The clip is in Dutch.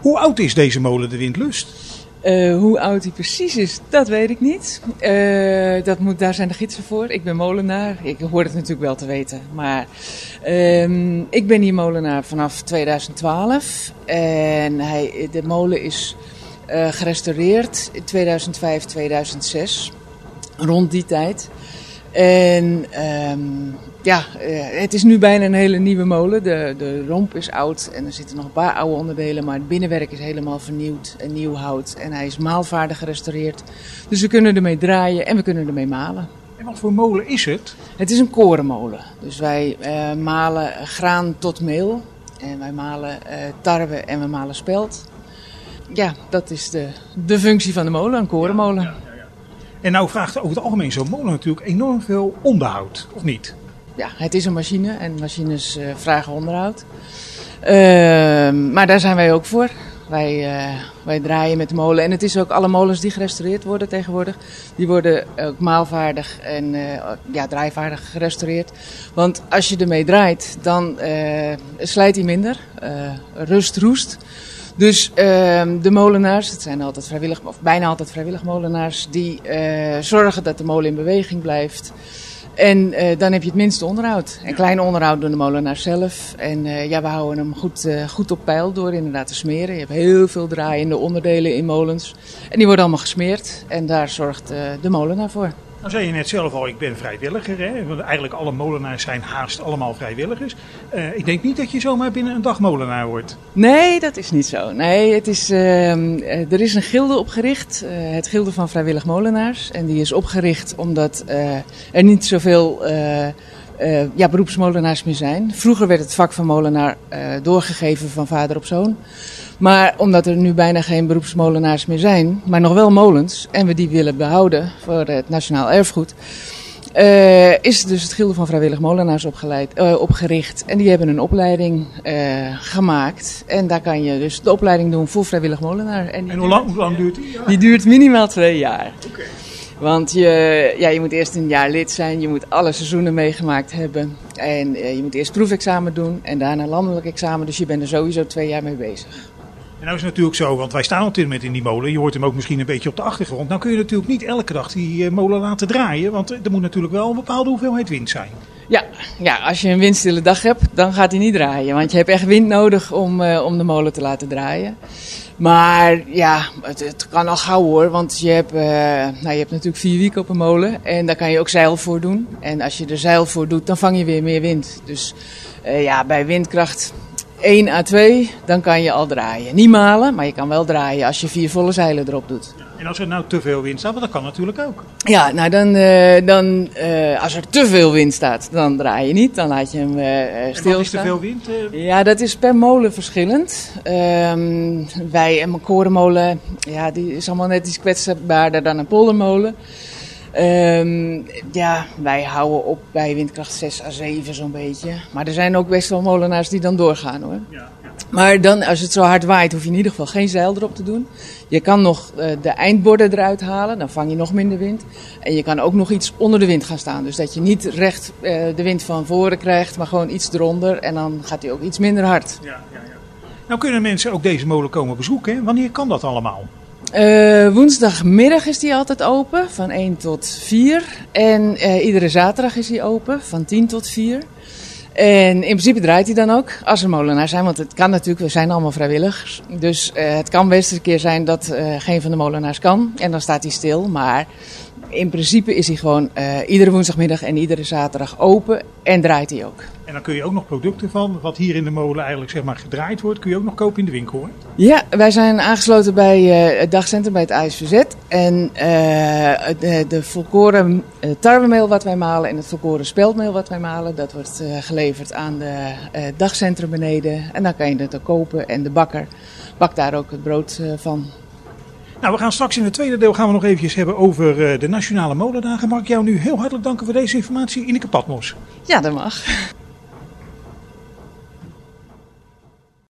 Hoe oud is deze molen, de Windlust? Hoe oud hij precies is, dat weet ik niet. Daar zijn de gidsen voor. Ik ben molenaar. Ik hoor het natuurlijk wel te weten. Maar ik ben hier molenaar vanaf 2012. En de molen is gerestaureerd in 2005, 2006. Rond die tijd. En het is nu bijna een hele nieuwe molen. De romp is oud en er zitten nog een paar oude onderdelen. Maar het binnenwerk is helemaal vernieuwd en nieuw hout. En hij is maalvaardig gerestaureerd. Dus we kunnen ermee draaien en we kunnen ermee malen. En wat voor molen is het? Het is een korenmolen. Dus wij malen graan tot meel. En wij malen tarwe en we malen spelt. Ja, dat is de functie van de molen, een korenmolen. Ja. En nou vraagt over het algemeen zo'n molen natuurlijk enorm veel onderhoud, of niet? Ja, het is een machine en machines vragen onderhoud. Maar daar zijn wij ook voor. Wij draaien met de molen. En het is ook alle molens die gerestaureerd worden tegenwoordig. Die worden ook maalvaardig en draaivaardig gerestaureerd. Want als je ermee draait, dan slijt hij minder. Rust roest. Dus de molenaars, het zijn altijd vrijwillig, of bijna altijd vrijwillig molenaars, die zorgen dat de molen in beweging blijft. En dan heb je het minste onderhoud. En klein onderhoud doen de molenaars zelf. En we houden hem goed op peil door inderdaad te smeren. Je hebt heel veel draaiende onderdelen in molens. En die worden allemaal gesmeerd. En daar zorgt de molenaar voor. Nou zei je net zelf al, ik ben vrijwilliger. Hè? Want eigenlijk alle molenaars zijn haast allemaal vrijwilligers. Ik denk niet dat je zomaar binnen een dag molenaar wordt. Nee, dat is niet zo. Nee, er is een gilde opgericht. Het Gilde van Vrijwillig Molenaars. En die is opgericht omdat er niet zoveel beroepsmolenaars meer zijn. Vroeger werd het vak van molenaar doorgegeven van vader op zoon. Maar omdat er nu bijna geen beroepsmolenaars meer zijn, maar nog wel molens, en we die willen behouden voor het Nationaal Erfgoed, is dus het Gilde van Vrijwillig Molenaars opgericht. En die hebben een opleiding gemaakt. En daar kan je dus de opleiding doen voor vrijwillig molenaar. En hoe lang duurt die? Die duurt minimaal 2 jaar. Okay. Want je moet eerst een jaar lid zijn, je moet alle seizoenen meegemaakt hebben. En je moet eerst proefexamen doen en daarna landelijk examen. Dus je bent er sowieso 2 jaar mee bezig. En nou is het natuurlijk zo, want wij staan op dit moment in die molen. Je hoort hem ook misschien een beetje op de achtergrond. Nou kun je natuurlijk niet elke dag die molen laten draaien. Want er moet natuurlijk wel een bepaalde hoeveelheid wind zijn. Ja, als je een windstille dag hebt, dan gaat hij niet draaien. Want je hebt echt wind nodig om de molen te laten draaien. Maar ja, het kan al gauw hoor. Want je hebt natuurlijk 4 wieken op een molen. En daar kan je ook zeil voor doen. En als je er zeil voor doet, dan vang je weer meer wind. Dus bij windkracht 1 à 2, dan kan je al draaien. Niet malen, maar je kan wel draaien als je 4 volle zeilen erop doet. En als er nou te veel wind staat, want dat kan natuurlijk ook. Ja, nou dan als er te veel wind staat, dan draai je niet. Dan laat je hem stilstaan. En wat is te veel wind? Ja, dat is per molen verschillend. Bij een korenmolen, die is allemaal net iets kwetsbaarder dan een poldermolen. Wij houden op bij windkracht 6 à 7 zo'n beetje. Maar er zijn ook best wel molenaars die dan doorgaan hoor. Ja. Maar dan, als het zo hard waait, hoef je in ieder geval geen zeil erop te doen. Je kan nog de eindborden eruit halen, dan vang je nog minder wind. En je kan ook nog iets onder de wind gaan staan. Dus dat je niet recht de wind van voren krijgt, maar gewoon iets eronder. En dan gaat hij ook iets minder hard. Ja. Nou kunnen mensen ook deze molen komen bezoeken. Hè? Wanneer kan dat allemaal? Woensdagmiddag is die altijd open, van 1 tot 4. En iedere zaterdag is die open, van 10 tot 4. En in principe draait hij dan ook, als er molenaars zijn. Want het kan natuurlijk, we zijn allemaal vrijwilligers. Dus het kan best een keer zijn dat geen van de molenaars kan. En dan staat hij stil, maar in principe is hij gewoon iedere woensdagmiddag en iedere zaterdag open en draait hij ook. En dan kun je ook nog producten van, wat hier in de molen eigenlijk zeg maar gedraaid wordt, kun je ook nog kopen in de winkel hoor? Ja, wij zijn aangesloten bij het dagcentrum bij het ASVZ. En de volkoren tarwemeel wat wij malen en het volkoren speldmeel wat wij malen, dat wordt geleverd aan de dagcentrum beneden. En dan kan je het ook kopen en de bakker bakt daar ook het brood van. Nou, we gaan straks in het tweede deel nog eventjes hebben over de Nationale Molendagen. Mag ik jou nu heel hartelijk danken voor deze informatie, Ineke Patmos. Ja, dat mag.